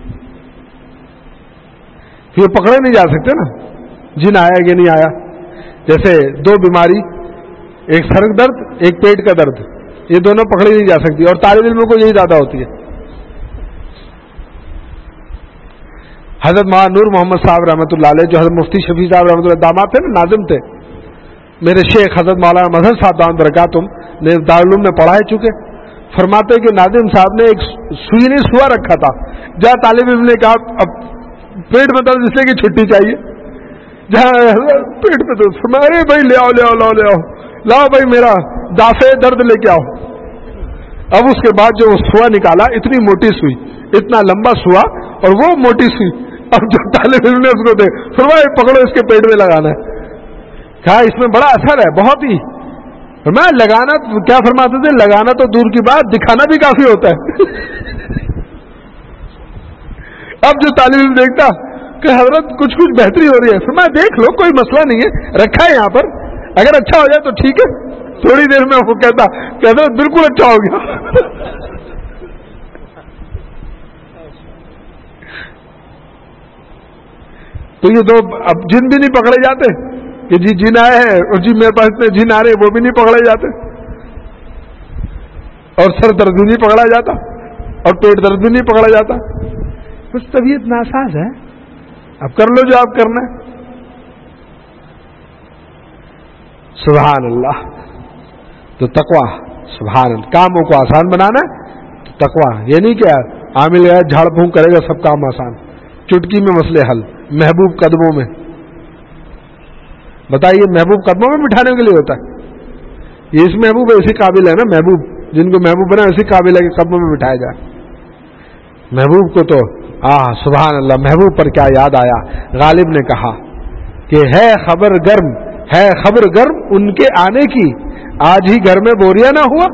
یہ پکڑے نہیں جا سکتے نا جن آیا کہ نہیں آیا. جیسے دو بیماری, ایک سر درد ایک پیٹ کا درد, یہ دونوں پکڑی نہیں جا سکتی, اور طالب علموں کو یہی زیادہ ہوتی ہے. حضرت مولانا نور محمد صاحب رحمۃ اللہ علیہ, جو حضرت مفتی شفیع صاحب رحمۃ اللہ داماد تھے نا, ناظم تھے, میرے شیخ حضرت مولانا مظہر صاحب دامت برکاتہم نے دارالعلوم میں پڑھا ہے. چونکہ فرماتے کہ ناظم صاحب نے ایک سوئی نہیں سوا رکھا تھا, جہاں طالب علم نے کہا اب پیٹ میں درد اس لیے کہ چھٹی چاہیے, جہاں پیٹ میں درد, فرمایا ارے بھائی لے آؤ لے آؤ لاؤ لے آؤ, لاؤ بھائی میرا دافع درد لے کے آؤ. اب اس کے بعد جو سوا نکالا, اتنی موٹی سوئی, اتنا لمبا سوا اور وہ موٹی سوئی. اب جو طالب علم نے اس کو دے, فرمایا پکڑو اس کے پیٹ میں لگانا ہے. کہا اس میں بڑا اثر ہے بہت ہی. میں لگانا کیا فرماتے تھے, لگانا تو دور کی بات, دکھانا بھی کافی ہوتا ہے. اب جو طالب علم دیکھتا کہ حضرت کچھ بہتری ہو رہی ہے, فرمایا دیکھ لو کوئی مسئلہ نہیں ہے, رکھا ہے یہاں پر, اگر اچھا ہو جائے تو ٹھیک ہے. تھوڑی دیر میں وہ کہتا کہ حضرت بالکل اچھا ہو گیا. تو یہ دو اب جن بھی نہیں پکڑے جاتے کہ جی جن آئے ہیں, اور جی میرے پاس اتنے جن آ رہے وہ بھی نہیں پکڑے جاتے, اور سر درد بھی نہیں پکڑا جاتا, اور پیٹ درد بھی نہیں پکڑا جاتا. بس طبیعت ناساز ہے, اب کر لو جو آپ کرنا ہے. سبحان اللہ. تو تقویٰ, سبحان اللہ, کاموں کو آسان بنانا ہے تو تقویٰ. یہ نہیں کہ عامل جھاڑ پھونک کرے گا سب کام آسان, چٹکی میں مسئلے حل, محبوب قدموں میں. بتائیے محبوب قدموں میں بٹھانے کے لیے ہوتا ہے. یہ اس محبوب ہے, اسی قابل ہے نا محبوب, جن کو محبوب بنا اسی قابل ہے کہ قدموں میں بٹھایا جائے. محبوب کو تو سبحان اللہ, محبوب پر کیا یاد آیا. غالب نے کہا کہ ہے خبر گرم, ہے خبر گرم ان کے آنے کی, آج ہی گھر میں بوریا نہ ہوا.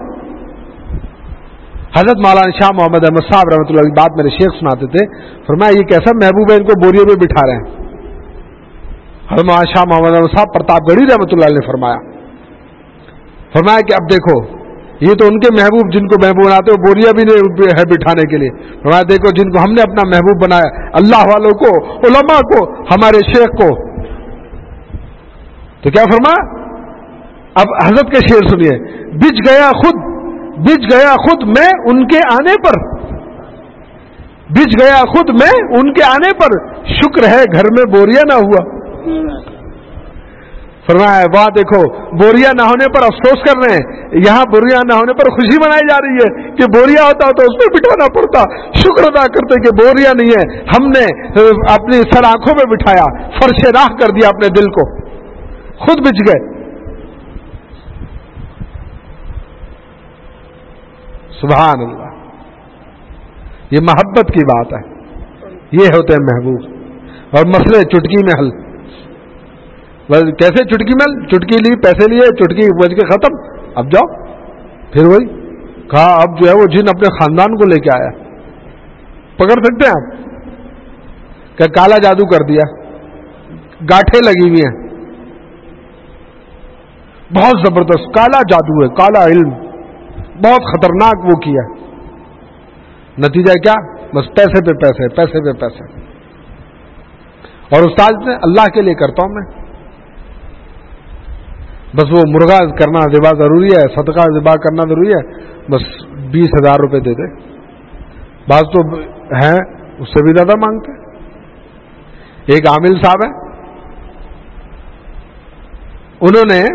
حضرت مولانا شاہ محمد احمد صاحب رحمۃ اللہ کی بات میرے شیخ سناتے تھے. فرمایا یہ کیسا محبوب ہے, ان کو بوریے میں بٹھا رہے ہیں. حضرت مولانا شاہ محمد احمد صاحب پرتاپ گڑھی رحمۃ اللہ علیہ نے فرمایا کہ اب دیکھو یہ تو ان کے محبوب جن کو محبوب بناتے ہو, بوریا بھی نہیں ہے بٹھانے کے لیے. فرمایا دیکھو جن کو ہم نے اپنا محبوب بنایا, اللہ والوں کو, علماء کو, ہمارے شیخ کو. تو کیا فرمایا, اب حضرت کے شعر سنیے. بچ گیا خود میں ان کے آنے پر, بچ گیا خود میں ان کے آنے پر, شکر ہے گھر میں بوریا نہ ہوا. فرمایا واہ دیکھو بوریا نہ ہونے پر افسوس کر رہے ہیں، یہاں بوریا نہ ہونے پر خوشی منائی جا رہی ہے کہ بوریا ہوتا تو اس پہ بٹھانا پڑتا، شکر ادا کرتے کہ بوریا نہیں ہے، ہم نے اپنی سر آنکھوں میں بٹھایا، فرش راہ کر دیا اپنے دل کو، خود بچ گئے. سبحان اللہ، یہ محبت کی بات ہے، یہ ہوتے ہیں محبوب. اور مسئلے چٹکی میں حل. بس کیسے چٹکی میں حل؟ چٹکی لی، پیسے لیے، چٹکی بج کے ختم. اب جاؤ پھر وہی کہا اب جو ہے وہ جن اپنے خاندان کو لے کے آیا. پکڑ سکتے ہیں آپ کہ کالا جادو کر دیا، گاٹھیں لگی ہوئی ہیں، بہت زبردست کالا جادو ہے، کالا علم، بہت خطرناک وہ کیا. نتیجہ کیا؟ بس پیسے پہ پیسے، پیسے پہ پیسے. اور استاد نے اللہ کے لیے کرتا ہوں میں، بس وہ مرغا کرنا ذبح ضروری ہے، صدقہ ذبح کرنا ضروری ہے، بس 20,000 روپے دے دے. بعض تو ہیں اس سے بھی زیادہ مانگتے. ایک عامل صاحب ہے، انہوں نے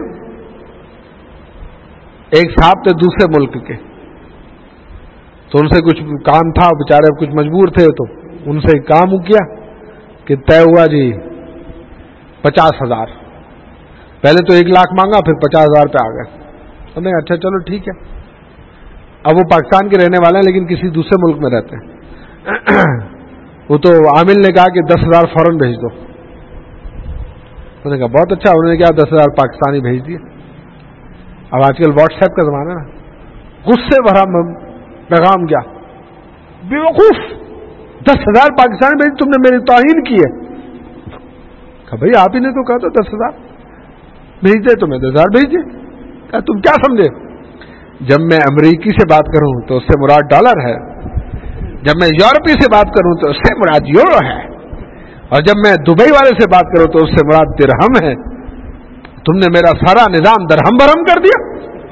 ایک صاحب تھے دوسرے ملک کے، تو ان سے کچھ کام تھا، بیچارے کچھ مجبور تھے، تو ان سے کام کیا کہ طے ہوا جی 50,000. پہلے تو 1 لاکھ مانگا، پھر 50,000 پہ آ گئے. انہوں نے اچھا چلو ٹھیک ہے. اب وہ پاکستان کے رہنے والے ہیں لیکن کسی دوسرے ملک میں رہتے ہیں. وہ تو عامل نے کہا کہ 10,000 فوراً بھیج دو. انہوں نے کہا بہت اچھا. انہوں نے کہا 10,000 پاکستانی بھیج دیے. اب آج کل واٹس ایپ کا زمانہ نا، غصے بھرا پیغام کیا، بیوقوف 10,000 پاکستانی بھیج، تم نے میری توہین کی ہے. کہا بھائی آپ ہی نے تو کہا تھا 10,000 بھیج دے، تو میں 10,000 بھیج دے. کہا تم کیا سمجھے، جب میں امریکی سے بات کروں تو اس سے مراد ڈالر ہے، جب میں یورپی سے بات کروں تو اس سے مراد یورو ہے، اور جب میں دبئی والے سے بات کروں تو اس سے مراد درہم ہے. تم نے میرا سارا نظام درہم برہم کر دیا.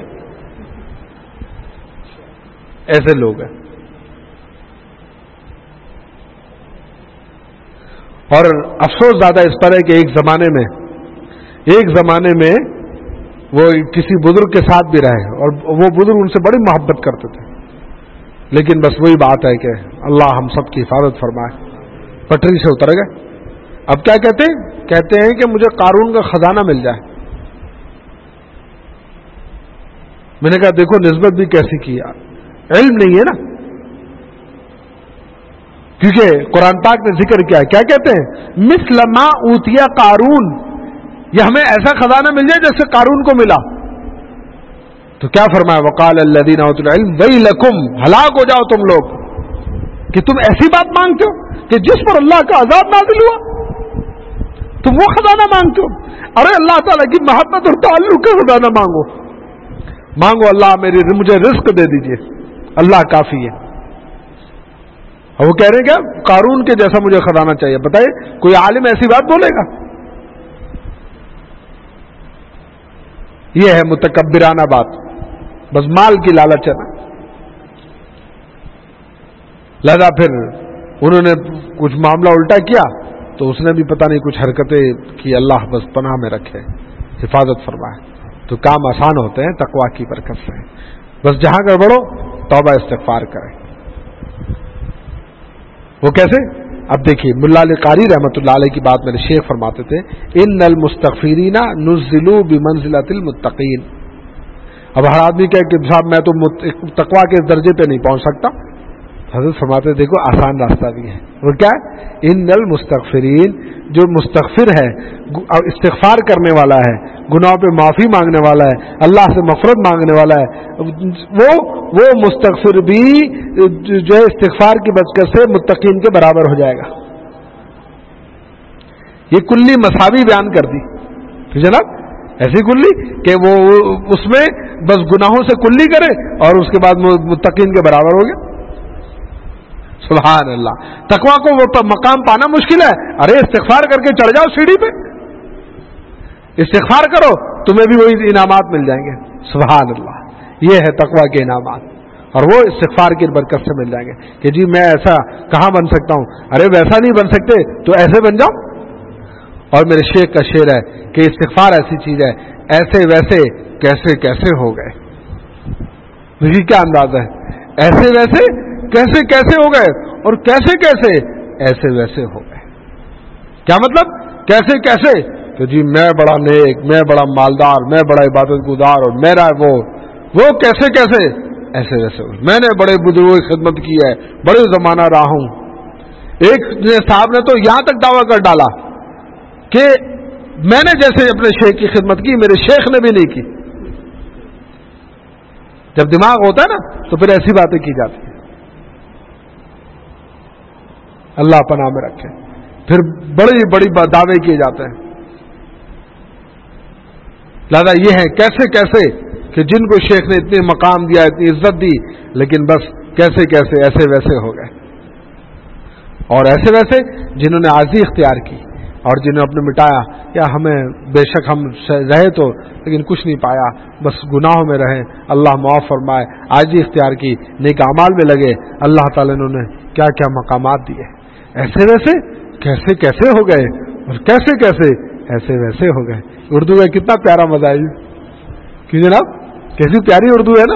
ایسے لوگ ہیں. اور افسوس زیادہ اس پر ہے کہ ایک زمانے میں وہ کسی بزرگ کے ساتھ بھی رہے، اور وہ بزرگ ان سے بڑی محبت کرتے تھے، لیکن بس وہی بات ہے کہ اللہ ہم سب کی حفاظت فرمائے، پٹری سے اتر گئے. اب کیا کہتے ہیں کہ مجھے قارون کا خزانہ مل جائے. میں نے کہا دیکھو نسبت بھی کیسی کی، علم نہیں ہے نا. کیونکہ قرآن پاک نے ذکر کیا، کیا کہتے ہیں، مثل ما اوتیا قارون، یہ ہمیں ایسا خزانہ مل جائے جیسے قارون کو ملا. تو کیا فرمایا، وقال الذین اوتوا العلم ویلکم، ہلاک ہو جاؤ تم لوگ کہ تم ایسی بات مانگتے ہو کہ جس پر اللہ کا عذاب نازل ہوا، تم وہ خزانہ مانگتے ہو. ارے اللہ تعالیٰ کی محبت اور تعلق کا خزانہ مانگو. اللہ مجھے رزق دے دیجئے، اللہ کافی ہے. اور وہ کہہ رہے ہیں کیا قارون کے جیسا مجھے خزانہ چاہیے. بتائیے کوئی عالم ایسی بات بولے گا؟ یہ ہے متکبرانہ بات، بس مال کی لالچ ہے نا. لہذا پھر انہوں نے کچھ معاملہ الٹا کیا تو اس نے بھی پتہ نہیں کچھ حرکتیں کی. اللہ بس پناہ میں رکھے، حفاظت فرمائے. تو کام آسان ہوتے ہیں تقویٰ کی برکت سے. بس جہاں گڑبڑو توبہ استغفار کریں. وہ کیسے؟ اب دیکھیے ملا علی قاری رحمۃ اللہ علیہ کی بات میرے شیخ فرماتے تھے، ان المستغفرین نزلوا بمنزلۃ المتقین. اب ہر آدمی کہے کہ صاحب میں تو تقویٰ کے درجے پہ نہیں پہنچ سکتا. حضرت فرماتے دیکھو آسان راستہ بھی ہے. وہ کیا ہے؟ ان المستغفرین، جو مستغفر ہے، استغفار کرنے والا ہے، گناہوں پہ معافی مانگنے والا ہے، اللہ سے مغفرت مانگنے والا ہے، وہ مستغفر بھی جو ہے استغفار کی برکت سے متقین کے برابر ہو جائے گا. یہ کلی مساوی بیان کر دی جناب، ایسی کلی کہ وہ اس میں بس گناہوں سے کلی کرے اور اس کے بعد متقین کے برابر ہو گیا. سبحان اللہ. تقویٰ کو وہ مقام پانا مشکل ہے. ارے استغفار کر کے چڑھ جاؤ سیڑھی پہ، استغفار کرو تمہیں بھی وہی انعامات مل جائیں گے. سبحان اللہ. یہ ہے تقویٰ کے انعامات، اور وہ استغفار کی برکت سے مل جائیں گے. کہ جی میں ایسا کہاں بن سکتا ہوں، ارے ویسا نہیں بن سکتے تو ایسے بن جاؤ. اور میرے شیخ کا شعر ہے کہ استغفار ایسی چیز ہے، ایسے ویسے کیسے کیسے ہو گئے. دیکھیے کیا انداز ہے، ایسے ویسے کیسے کیسے ہو گئے، اور کیسے کیسے ایسے ویسے ہو گئے. کیا مطلب کیسے کیسے؟ کہ جی میں بڑا نیک، میں بڑا مالدار، میں بڑا عبادت گزار، اور میرا وہ کیسے کیسے ایسے ویسے ہو. میں نے بڑے بزرگوں کی خدمت کی ہے، بڑے زمانہ رہا ہوں. ایک صاحب نے تو یہاں تک دعویٰ کر ڈالا کہ میں نے جیسے اپنے شیخ کی خدمت کی میرے شیخ نے بھی نہیں کی. جب دماغ ہوتا ہے نا تو پھر ایسی باتیں کی جاتی ہیں. اللہ پناہ میں رکھے. پھر بڑی بڑی دعوے کیے جاتے ہیں. لہذا یہ ہے کیسے کیسے کہ جن کو شیخ نے اتنے مقام دیا، اتنی عزت دی، لیکن بس کیسے کیسے ایسے ویسے ہو گئے. اور ایسے ویسے جنہوں نے عاجزی اختیار کی اور جنہوں نے اپنے مٹایا، یا ہمیں بے شک ہم رہے تو لیکن کچھ نہیں پایا، بس گناہوں میں رہے، اللہ معاف فرمائے. عاجزی اختیار کی، نیک اعمال میں لگے، اللہ تعالیٰ نے انہیں کیا کیا مقامات دیے. ایسے ویسے کیسے کیسے ہو گئے، اور کیسے کیسے ایسے ویسے ہو گئے. اردو کا کتنا پیارا مزہ ہے کیوں جناب، کیسی پیاری اردو ہے نا.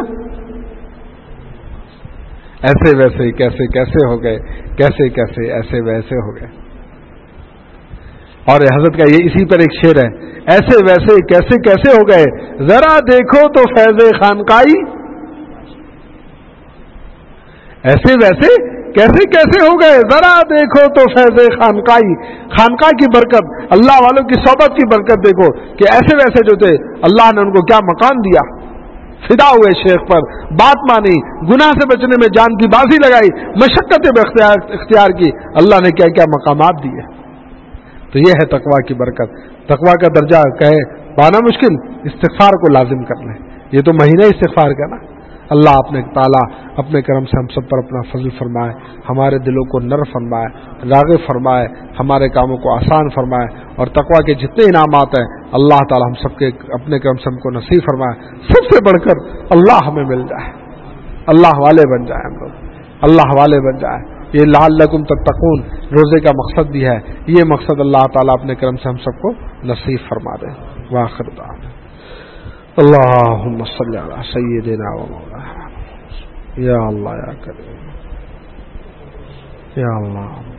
ایسے ویسے کیسے کیسے ہو گئے، کیسے کیسے ایسے ویسے ہو گئے. اور حضرت کا یہ اسی پر ایک شعر ہے، ایسے ویسے کیسے کیسے ہو گئے، ذرا دیکھو تو فیض خانقائی. ایسے ویسے کیسے کیسے ہو گئے، ذرا دیکھو تو فیض خانقائی. خانقاہ کی برکت، اللہ والوں کی صحبت کی برکت دیکھو کہ ایسے ویسے جو تھے اللہ نے ان کو کیا مقام دیا. فدا ہوئے شیخ پر، بات مانی، گناہ سے بچنے میں جان کی بازی لگائی، مشقتیں اختیار کی، اللہ نے کیا کیا مقامات دیے. تو یہ ہے تقویٰ کی برکت. تقویٰ کا درجہ کہے پانا مشکل، استغفار کو لازم کر لیں. یہ تو مہینہ استغفار کا نا. اللہ اپنے تعالیٰ اپنے کرم سے ہم سب پر اپنا فضل فرمائے، ہمارے دلوں کو نر فرمائے، راغب فرمائے، ہمارے کاموں کو آسان فرمائے، اور تقویٰ کے جتنے انعامات ہیں اللہ تعالیٰ ہم سب کے اپنے کرم سے ہم کو نصیب فرمائے. سب سے بڑھ کر اللہ ہمیں مل جائے، اللہ والے بن جائے، ہم لوگ اللہ والے بن جائے. یہ لعلکم تتقون روزے کا مقصد بھی ہے. یہ مقصد اللہ تعالیٰ اپنے کرم سے ہم سب کو نصیب فرما دے. وآخر دعوانا اللہم صلی علی سیدنا و مولانا. یا اللہ یا کریم، یا اللہ.